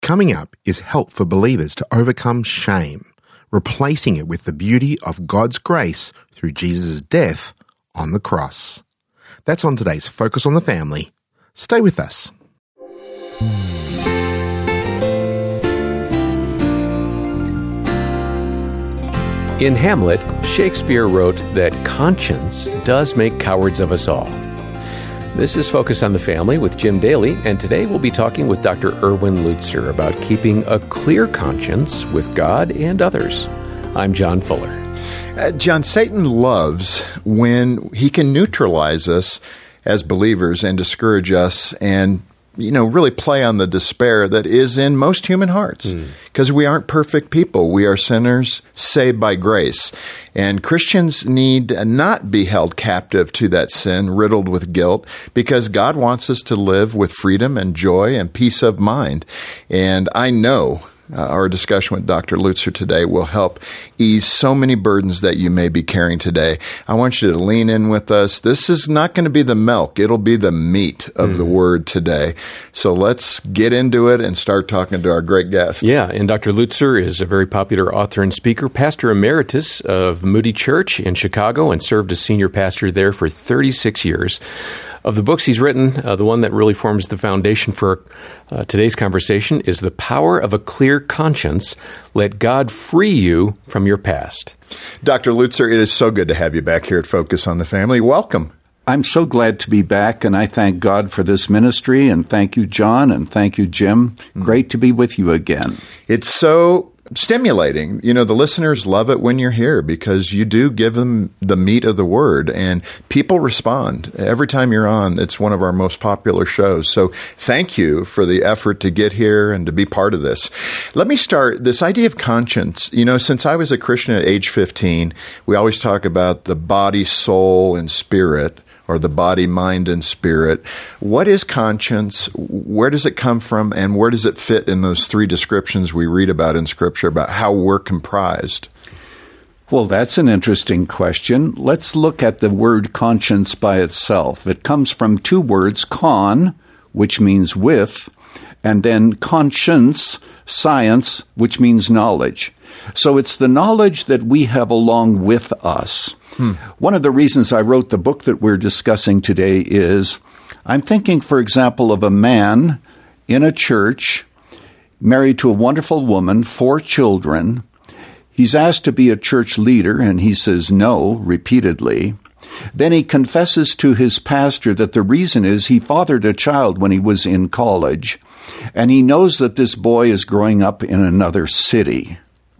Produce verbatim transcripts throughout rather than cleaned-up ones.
Coming up is help for believers to overcome shame, replacing it with the beauty of God's grace through Jesus' death on the cross. That's on today's Focus on the Family. Stay with us. In Hamlet, Shakespeare wrote that conscience does make cowards of us all. This is Focus on the Family with Jim Daly, and today we'll be talking with Doctor Erwin Lutzer about keeping a clear conscience with God and others. I'm John Fuller. Uh, John, Satan loves when he can neutralize us as believers and discourage us and, you know, really play on the despair that is in most human hearts. Because mm. we aren't perfect people. We are sinners saved by grace. And Christians need not be held captive to that sin, riddled with guilt, because God wants us to live with freedom and joy and peace of mind. And I know Uh, our discussion with Doctor Lutzer today will help ease so many burdens that you may be carrying today. I want you to lean in with us. This is not going to be the milk. It'll be the meat of mm. the Word today. So let's get into it and start talking to our great guest. Yeah, and Doctor Lutzer is a very popular author and speaker, pastor emeritus of Moody Church in Chicago, and served as senior pastor there for thirty-six years. Of the books he's written, uh, the one that really forms the foundation for uh, today's conversation is The Power of a Clear Conscience. Let God Free You from Your Past. Doctor Lutzer, it is so good to have you back here at Focus on the Family. Welcome. I'm so glad to be back, and I thank God for this ministry, and thank you, John, and thank you, Jim. Mm. Great to be with you again. It's so stimulating. You know, the listeners love it when you're here because you do give them the meat of the Word, and people respond. Every time you're on, it's one of our most popular shows. So thank you for the effort to get here and to be part of this. Let me start this idea of conscience. You know, since I was a Christian at age fifteen, we always talk about the body, soul, and spirit, or the body, mind, and spirit. What is conscience? Where does it come from? And where does it fit in those three descriptions we read about in Scripture about how we're comprised? Well, that's an interesting question. Let's look at the word conscience by itself. It comes from two words, con, which means with, and then conscience, science, which means knowledge. So it's the knowledge that we have along with us. Hmm. One of the reasons I wrote the book that we're discussing today is I'm thinking, for example, of a man in a church, married to a wonderful woman, four children. He's asked to be a church leader, and he says no repeatedly. Then he confesses to his pastor that the reason is he fathered a child when he was in college, and he knows that this boy is growing up in another city.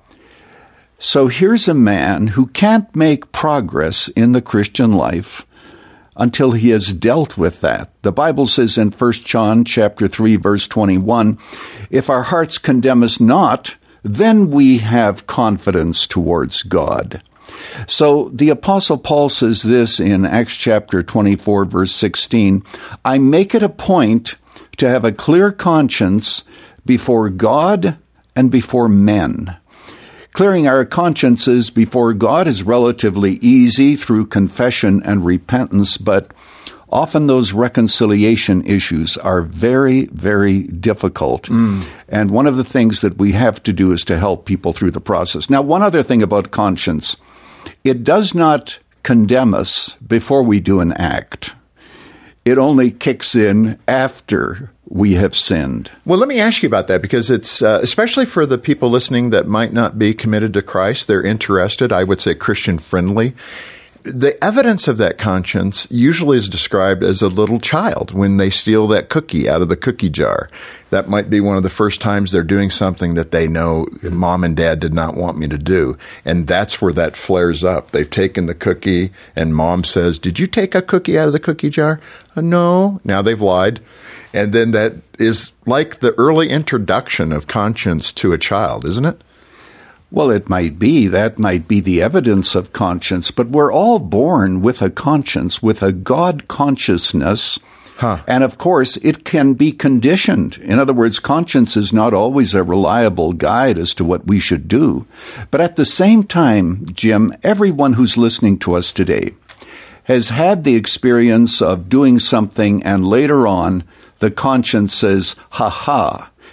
So here's a man who can't make progress in the Christian life until he has dealt with that. The Bible says in First John chapter three, verse twenty-one, if our hearts condemn us not, then we have confidence towards God. So the Apostle Paul says this in Acts chapter twenty-four, verse sixteen, I make it a point to have a clear conscience before God and before men. Clearing our consciences before God is relatively easy through confession and repentance, but often those reconciliation issues are very, very difficult. Mm. And one of the things that we have to do is to help people through the process. Now, one other thing about conscience, it does not condemn us before we do an act. It only kicks in after we have sinned. Well, let me ask you about that, because it's, uh, especially for the people listening that might not be committed to Christ, they're interested, I would say Christian friendly. The evidence of that conscience usually is described as a little child when they steal that cookie out of the cookie jar. That might be one of the first times they're doing something that they know mom and dad did not want me to do. And that's where that flares up. They've taken the cookie and mom says, did you take a cookie out of the cookie jar? Uh, no. Now they've lied. And then that is like the early introduction of conscience to a child, isn't it? Well, it might be. That might be the evidence of conscience. But we're all born with a conscience, with a God consciousness. Huh. And, of course, it can be conditioned. In other words, conscience is not always a reliable guide as to what we should do. But at the same time, Jim, everyone who's listening to us today has had the experience of doing something, and later on, the conscience says, ha ha,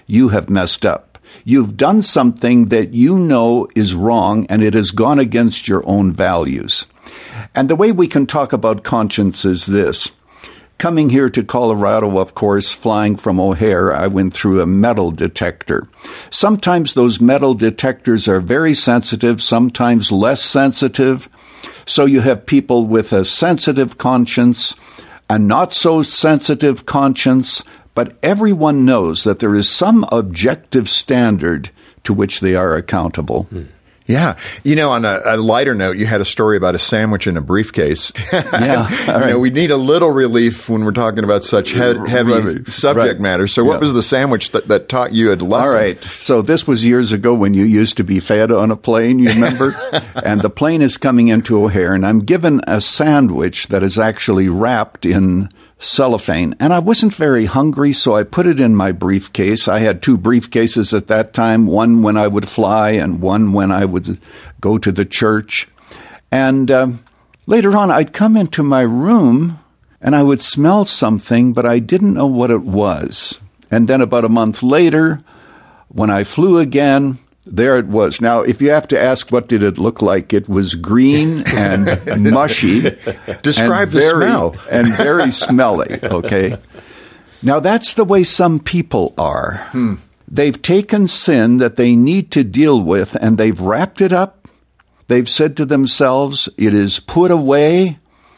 you have messed up. You've done something that you know is wrong, and it has gone against your own values. And the way we can talk about conscience is this. Coming here to Colorado, of course, flying from O'Hare, I went through a metal detector. Sometimes those metal detectors are very sensitive, sometimes less sensitive. So you have people with a sensitive conscience, a not so sensitive conscience, but everyone knows that there is some objective standard to which they are accountable. Hmm. Yeah. You know, on a, a lighter note, you had a story about a sandwich in a briefcase. Yeah. you right. know, we need a little relief when we're talking about such he- heavy right. subject right. matter. So what yeah. was the sandwich that, that taught you a lesson? All right. So this was years ago when you used to be fed on a plane, you remember? And the plane is coming into O'Hare, and I'm given a sandwich that is actually wrapped in cellophane. And I wasn't very hungry, so I put it in my briefcase. I had two briefcases at that time, one when I would fly and one when I would go to the church. And um, later on, I'd come into my room and I would smell something, but I didn't know what it was. And then about a month later, when I flew again, there it was. Now, if you have to ask what did it look like, it was green and mushy. Describe and the very, smell. And very smelly, okay? Now, that's the way some people are. Hmm. They've taken sin that they need to deal with, and they've wrapped it up. They've said to themselves, it is put away,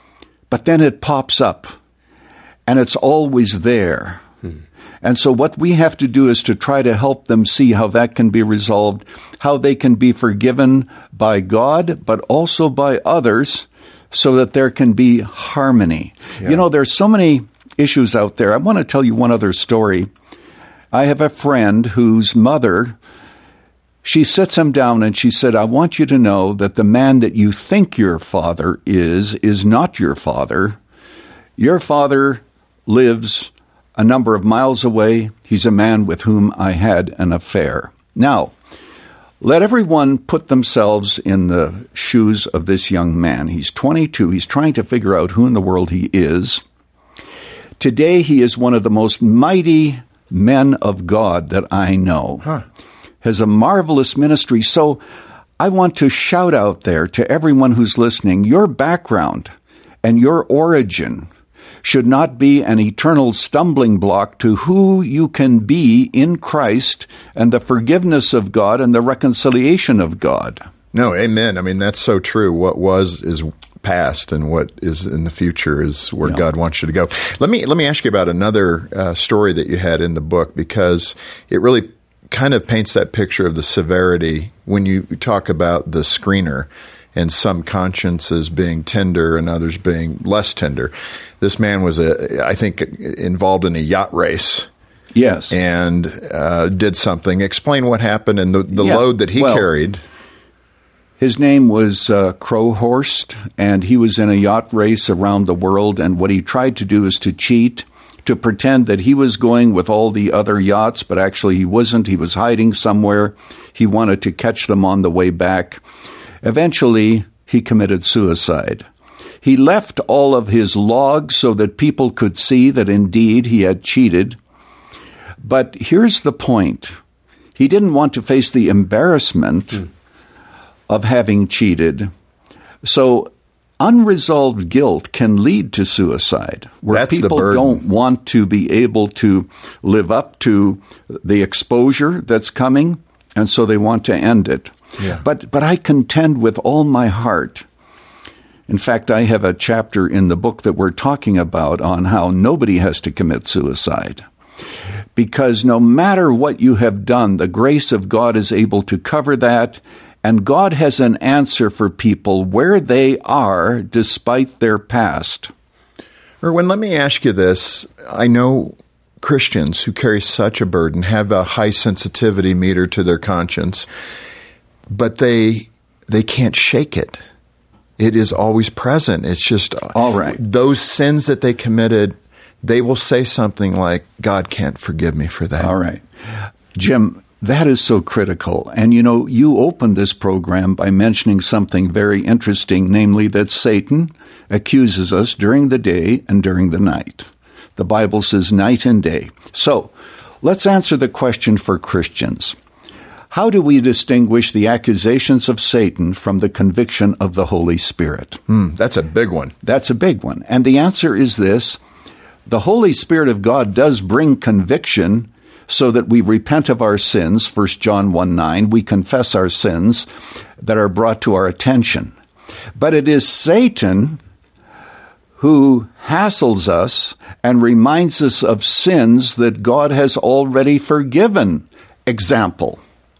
but then it pops up, and it's always there. And so what we have to do is to try to help them see how that can be resolved, how they can be forgiven by God, but also by others, so that there can be harmony. Yeah. You know, there's so many issues out there. I want to tell you one other story. I have a friend whose mother, she sits him down and she said, I want you to know that the man that you think your father is, is not your father. Your father lives a number of miles away. He's a man with whom I had an affair. Now, let everyone put themselves in the shoes of this young man. He's twenty-two. He's trying to figure out who in the world he is. Today, he is one of the most mighty men of God that I know. Huh. Has a marvelous ministry. So I want to shout out there to everyone who's listening, your background and your origin should not be an eternal stumbling block to who you can be in Christ and the forgiveness of God and the reconciliation of God. No, amen. I mean, that's so true. What was is past, and what is in the future is where yeah. God wants you to go. Let me let me ask you about another uh, story that you had in the book, because it really kind of paints that picture of the severity when you talk about the screener and some consciences being tender and others being less tender. This man was, a, I think, involved in a yacht race. Yes. And uh, did something. Explain what happened and the, the yeah. load that he well, carried. His name was uh, Crowhorst, and he was in a yacht race around the world, and what he tried to do is to cheat, to pretend that he was going with all the other yachts, but actually he wasn't. He was hiding somewhere. He wanted to catch them on the way back. Eventually, he committed suicide. He left all of his logs so that people could see that indeed he had cheated. But here's the point. He didn't want to face the embarrassment mm. of having cheated. So unresolved guilt can lead to suicide, where That's people don't want to be able to live up to the exposure that's coming, and so they want to end it. Yeah. But but I contend with all my heart. In fact, I have a chapter in the book that we're talking about on how nobody has to commit suicide. Because no matter what you have done, the grace of God is able to cover that, and God has an answer for people where they are despite their past. Erwin, let me ask you this. I know Christians who carry such a burden have a high sensitivity meter to their conscience, but they they can't shake it. It is always present. It's just all right. Those sins that they committed, they will say something like, God can't forgive me for that. All right. Jim, that is so critical. And, you know, you opened this program by mentioning something very interesting, namely that Satan accuses us during the day and during the night. The Bible says night and day. So Let's answer the question for Christians. How do we distinguish the accusations of Satan from the conviction of the Holy Spirit? Hmm, that's a big one. That's a big one. And the answer is this. The Holy Spirit of God does bring conviction so that we repent of our sins, First John one nine. We confess our sins that are brought to our attention. But it is Satan who hassles us and reminds us of sins that God has already forgiven. Example.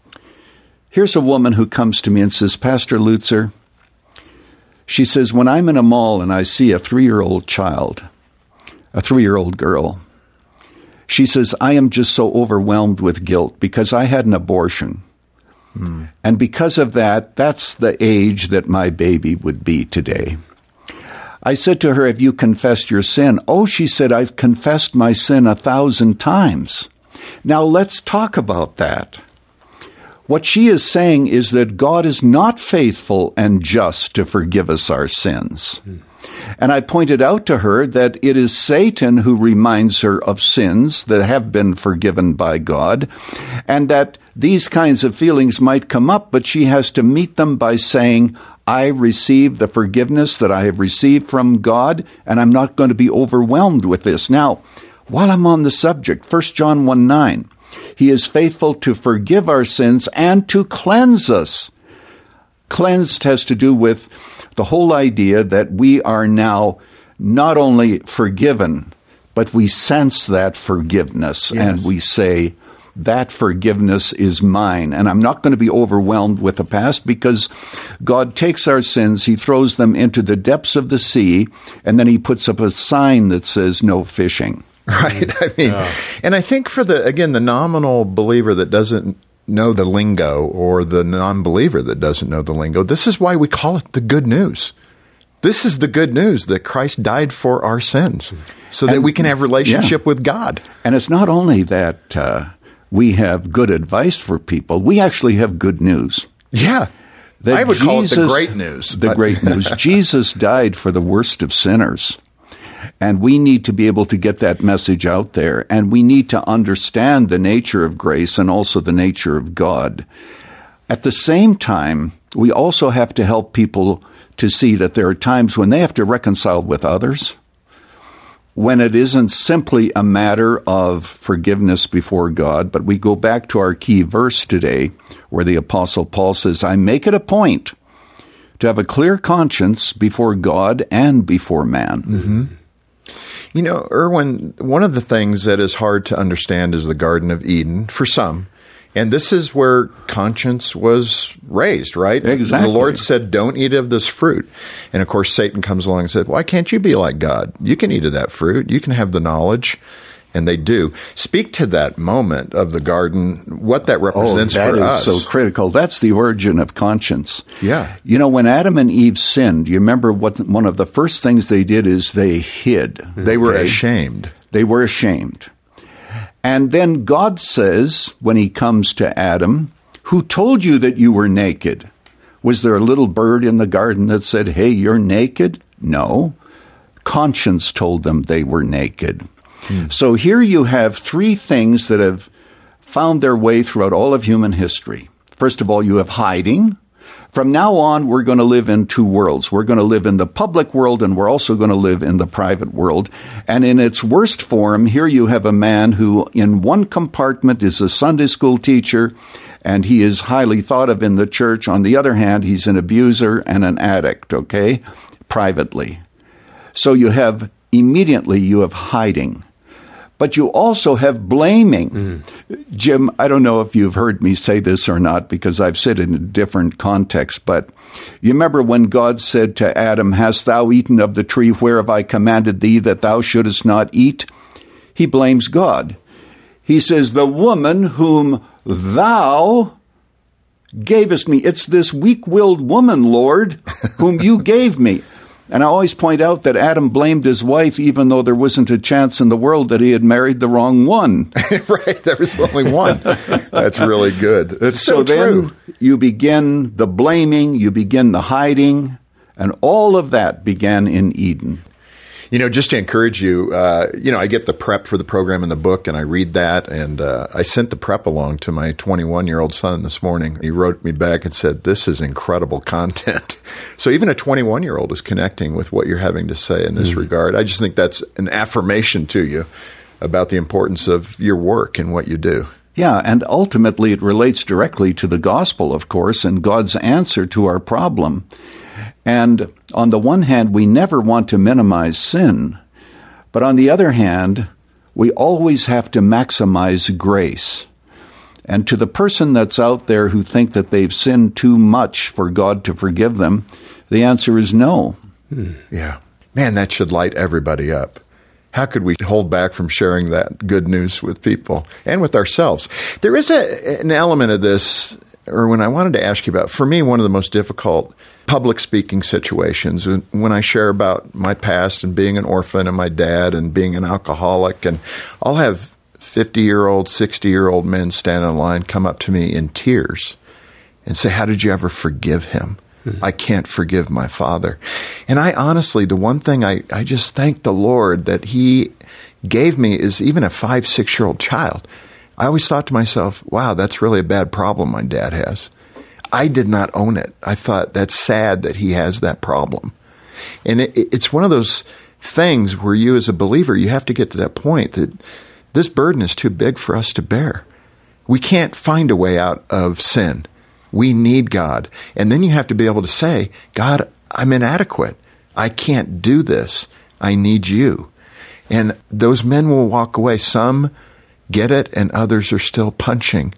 Here's a woman who comes to me and says, Pastor Lutzer, she says, when I'm in a mall and I see a three-year-old child, a three-year-old girl, she says, I am just so overwhelmed with guilt because I had an abortion. Hmm. And because of that, that's the age that my baby would be today. I said to her, have you confessed your sin? Oh, she said, I've confessed my sin a thousand times. Now let's talk about that. What she is saying is that God is not faithful and just to forgive us our sins. Hmm. And I pointed out to her that it is Satan who reminds her of sins that have been forgiven by God, and that these kinds of feelings might come up, but she has to meet them by saying, I receive the forgiveness that I have received from God, and I'm not going to be overwhelmed with this. Now, while I'm on the subject, First John one nine, He is faithful to forgive our sins and to cleanse us. Cleansed has to do with the whole idea that we are now not only forgiven, but we sense that forgiveness, yes. And we say, that forgiveness is mine. And I'm not going to be overwhelmed with the past because God takes our sins, He throws them into the depths of the sea, and then He puts up a sign that says no fishing. Right. I mean, yeah. And I think for the, again, the nominal believer that doesn't know the lingo, or the non-believer that doesn't know the lingo, this is why we call it the good news. This is the good news that Christ died for our sins so that and, we can have relationship yeah. with God. And it's not only that uh, we have good advice for people, we actually have good news. Yeah. That I would Jesus, call it the great news. The great news. Jesus died for the worst of sinners. And we need to be able to get that message out there. And we need to understand the nature of grace and also the nature of God. At the same time, we also have to help people to see that there are times when they have to reconcile with others, when it isn't simply a matter of forgiveness before God, but we go back to our key verse today where the Apostle Paul says, I make it a point to have a clear conscience before God and before man. Mm-hmm. You know, Erwin, one of the things that is hard to understand is the Garden of Eden for some. And this is where conscience was raised, right? Exactly. The Lord said, don't eat of this fruit. And of course, Satan comes along and said, why can't you be like God? You can eat of that fruit. You can have the knowledge. And they do. Speak to that moment of the garden, what that represents oh, that for is us. So critical. That's the origin of conscience. Yeah. You know, when Adam and Eve sinned, you remember what one of the first things they did is they hid. They were okay? ashamed. They were ashamed. And then God says, when He comes to Adam, who told you that you were naked? Was there a little bird in the garden that said, hey, you're naked? No. Conscience told them they were naked. Hmm. So here you have three things that have found their way throughout all of human history. First of all, you have hiding. From now on, we're going to live in two worlds. We're going to live in the public world, and we're also going to live in the private world. And in its worst form, here you have a man who, in one compartment, is a Sunday school teacher, and he is highly thought of in the church. On the other hand, he's an abuser and an addict, okay, privately. So you have, immediately, you have hiding. But you also have blaming. Mm. Jim, I don't know if you've heard me say this or not, because I've said it in a different context, but you remember when God said to Adam, hast thou eaten of the tree whereof I commanded thee that thou shouldest not eat? He blames God. He says, the woman whom thou gavest me. It's this weak-willed woman, Lord, whom you gave me. And I always point out that Adam blamed his wife, even though there wasn't a chance in the world that he had married the wrong one. Right, there was only one. That's really good. That's so, so true. Then you begin the blaming, you begin the hiding, and all of that began in Eden. You know, just to encourage you, uh, you know, I get the prep for the program in the book, and I read that, and uh, I sent the prep along to my twenty-one-year-old son this morning. He wrote me back and said, this is incredible content. So even a twenty-one-year-old is connecting with what you're having to say in this mm. regard. I just think that's an affirmation to you about the importance of your work and what you do. Yeah, and ultimately it relates directly to the gospel, of course, and God's answer to our problem. And on the one hand, we never want to minimize sin, but on the other hand, we always have to maximize grace. And to the person that's out there who think that they've sinned too much for God to forgive them, the answer is no. Hmm. Yeah. Man, that should light everybody up. How could we hold back from sharing that good news with people and with ourselves? There is a, an element of this, Erwin, I wanted to ask you about. For me, one of the most difficult public speaking situations, when I share about my past and being an orphan and my dad and being an alcoholic, and I'll have fifty-year-old, sixty-year-old men stand in line, come up to me in tears and say, how did you ever forgive him? Mm-hmm. I can't forgive my father. And I honestly, the one thing I, I just thank the Lord that he gave me is even a five, six-year-old child. I always thought to myself, wow, that's really a bad problem my dad has. I did not own it. I thought that's sad that he has that problem. And it, it's one of those things where you as a believer, you have to get to that point that this burden is too big for us to bear. We can't find a way out of sin. We need God. And then you have to be able to say, God, I'm inadequate. I can't do this. I need you. And those men will walk away. Some get it, and others are still punching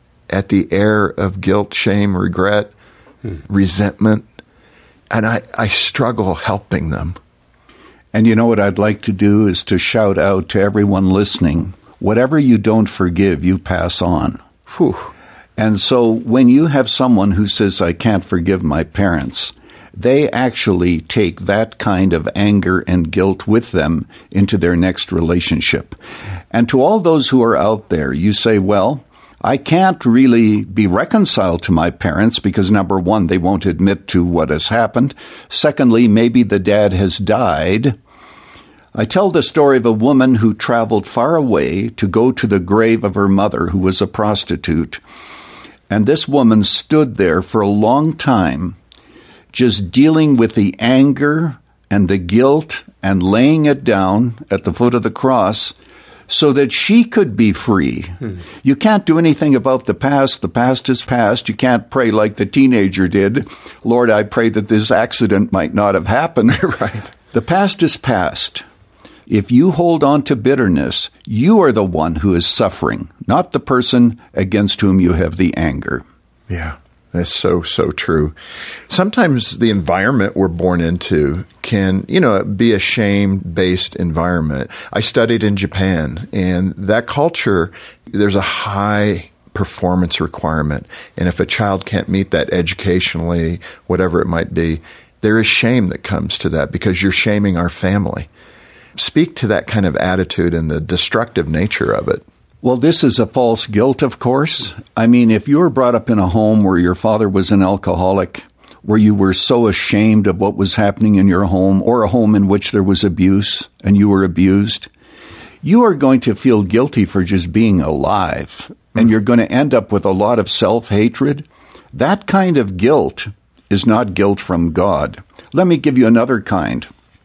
at the air of guilt, shame, regret, hmm. resentment. And I, I struggle helping them. And you know what I'd like to do is to shout out to everyone listening, whatever you don't forgive, you pass on. Whew. And so when you have someone who says, I can't forgive my parents, they actually take that kind of anger and guilt with them into their next relationship. And to all those who are out there, you say, well, I can't really be reconciled to my parents because, number one, they won't admit to what has happened. Secondly, maybe the dad has died. I tell the story of a woman who traveled far away to go to the grave of her mother, who was a prostitute. And this woman stood there for a long time, just dealing with the anger and the guilt and laying it down at the foot of the cross so that she could be free. Hmm. You can't do anything about the past. The past is past. You can't pray like the teenager did. Lord, I pray that this accident might not have happened. Right. The past is past. If you hold on to bitterness, you are the one who is suffering, not the person against whom you have the anger. Yeah, that's so, so true. Sometimes the environment we're born into can, you know, be a shame-based environment. I studied in Japan, and that culture, there's a high performance requirement. And if a child can't meet that educationally, whatever it might be, there is shame that comes to that because you're shaming our family. Speak to that kind of attitude and the destructive nature of it. Well, this is a false guilt, of course. I mean, if you were brought up in a home where your father was an alcoholic, where you were so ashamed of what was happening in your home, or a home in which there was abuse and you were abused, you are going to feel guilty for just being alive. And you're going to end up with a lot of self-hatred. That kind of guilt is not guilt from God. Let me give you another kind.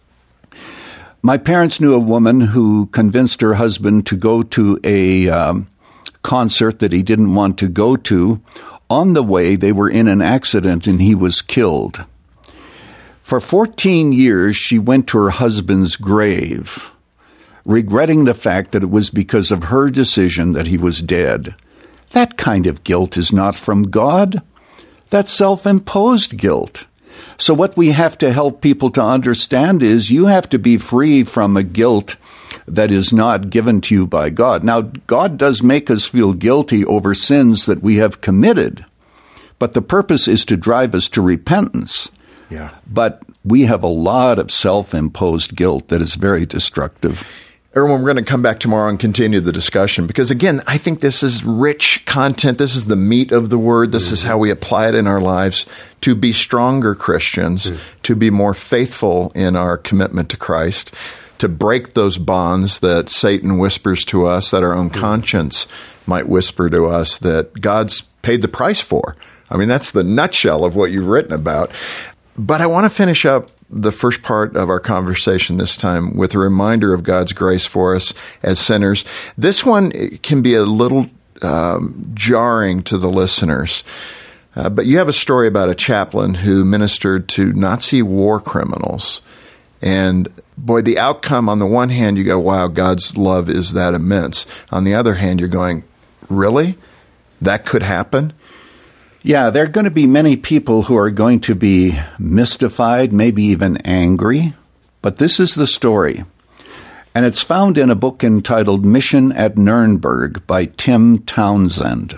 My parents knew a woman who convinced her husband to go to a um, concert that he didn't want to go to. On the way, they were in an accident and he was killed. For fourteen years, she went to her husband's grave, regretting the fact that it was because of her decision that he was dead. That kind of guilt is not from God. That's self-imposed guilt. So what we have to help people to understand is you have to be free from a guilt that is not given to you by God. Now, God does make us feel guilty over sins that we have committed, but the purpose is to drive us to repentance. Yeah. But we have a lot of self-imposed guilt that is very destructive. Erwin, we're going to come back tomorrow and continue the discussion because, again, I think this is rich content. This is the meat of the word. This mm-hmm. is how we apply it in our lives to be stronger Christians, mm-hmm. to be more faithful in our commitment to Christ, to break those bonds that Satan whispers to us, that our own mm-hmm. conscience might whisper to us that God's paid the price for. I mean, that's the nutshell of what you've written about. But I want to finish up the first part of our conversation this time with a reminder of God's grace for us as sinners. This one can be a little um, jarring to the listeners, uh, but you have a story about a chaplain who ministered to Nazi war criminals. And boy, the outcome, on the one hand, you go, wow, God's love is that immense. On the other hand, you're going, really? That could happen? Yeah, there are going to be many people who are going to be mystified, maybe even angry, but this is the story. And it's found in a book entitled Mission at Nuremberg by Tim Townsend.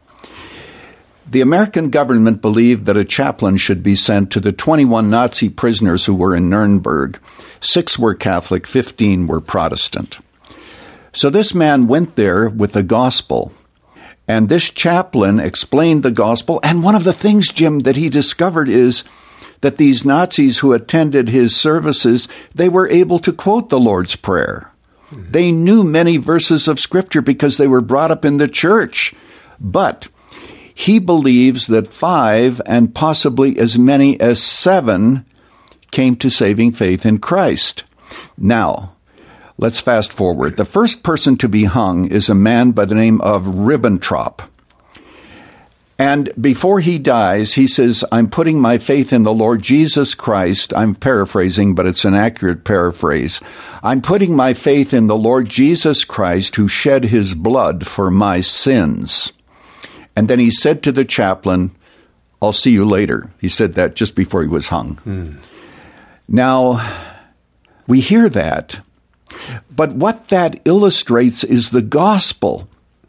The American government believed that a chaplain should be sent to the twenty-one Nazi prisoners who were in Nuremberg. Six were Catholic, fifteen were Protestant. So this man went there with the gospel. And this chaplain explained the gospel, and one of the things, Jim, that he discovered is that these Nazis who attended his services, they were able to quote the Lord's Prayer. Mm-hmm. They knew many verses of Scripture because they were brought up in the church. But he believes that five and possibly as many as seven came to saving faith in Christ. Now, let's fast forward. The first person to be hung is a man by the name of Ribbentrop. And before he dies, he says, I'm putting my faith in the Lord Jesus Christ. I'm paraphrasing, but it's an accurate paraphrase. I'm putting my faith in the Lord Jesus Christ who shed his blood for my sins. And then he said to the chaplain, I'll see you later. He said that just before he was hung. Mm. Now, we hear that. But what that illustrates is the gospel.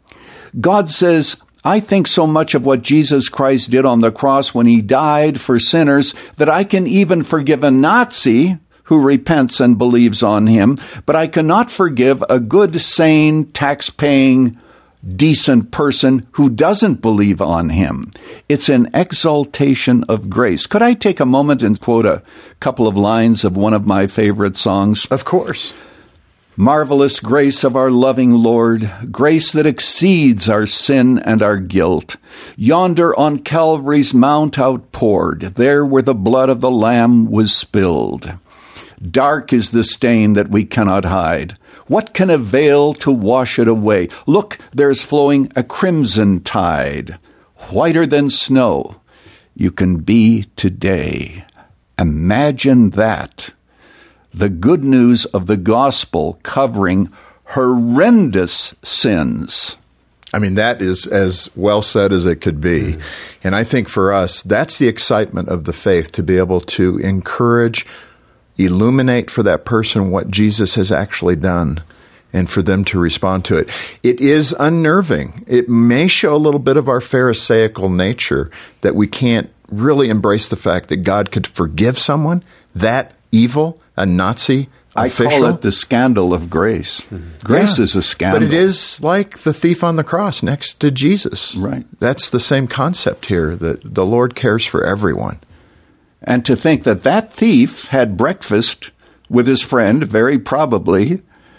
God says, I think so much of what Jesus Christ did on the cross when he died for sinners that I can even forgive a Nazi who repents and believes on him, but I cannot forgive a good, sane, tax-paying, decent person who doesn't believe on him. It's an exaltation of grace. Could I take a moment and quote a couple of lines of one of my favorite songs? Of course. Marvelous grace of our loving Lord, grace that exceeds our sin and our guilt, yonder on Calvary's mount outpoured, there where the blood of the Lamb was spilled. Dark is the stain that we cannot hide. What can avail to wash it away? Look, there's flowing a crimson tide, whiter than snow. You can be today. Imagine that. The good news of the gospel covering horrendous sins. I mean, that is as well said as it could be. Mm. And I think for us, that's the excitement of the faith, to be able to encourage, illuminate for that person what Jesus has actually done, and for them to respond to it. It is unnerving. It may show a little bit of our Pharisaical nature, that we can't really embrace the fact that God could forgive someone that evil, a Nazi official. I call it the scandal of grace. Mm-hmm. Grace yeah, is a scandal. But it is like the thief on the cross next to Jesus. Right. That's the same concept here, that the Lord cares for everyone. And to think that that thief had breakfast with his friend, very probably,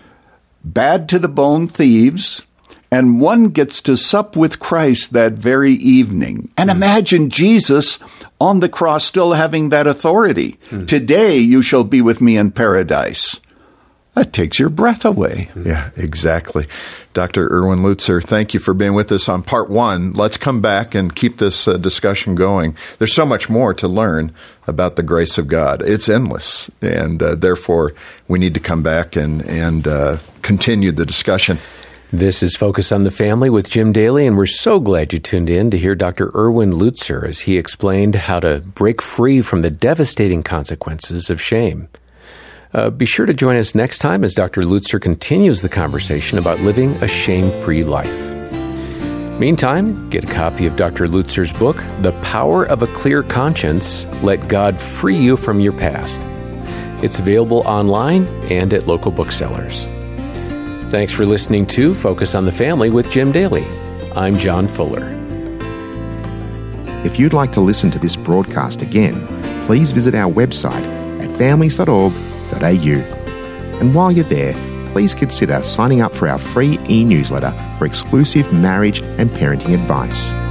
bad to the bone thieves, and one gets to sup with Christ that very evening. And mm. imagine Jesus on the cross still having that authority. Mm. Today you shall be with me in paradise. That takes your breath away. Yeah, exactly. Doctor Erwin Lutzer, thank you for being with us on part one. Let's come back and keep this uh, discussion going. There's so much more to learn about the grace of God. It's endless, and uh, therefore we need to come back and, and uh, continue the discussion. This is Focus on the Family with Jim Daly, and we're so glad you tuned in to hear Doctor Erwin Lutzer as he explained how to break free from the devastating consequences of shame. Uh, be sure to join us next time as Doctor Lutzer continues the conversation about living a shame-free life. Meantime, get a copy of Doctor Lutzer's book, The Power of a Clear Conscience, Let God Free You from Your Past. It's available online and at local booksellers. Thanks for listening to Focus on the Family with Jim Daly. I'm John Fuller. If you'd like to listen to this broadcast again, please visit our website at families dot org dot a u. And while you're there, please consider signing up for our free e-newsletter for exclusive marriage and parenting advice.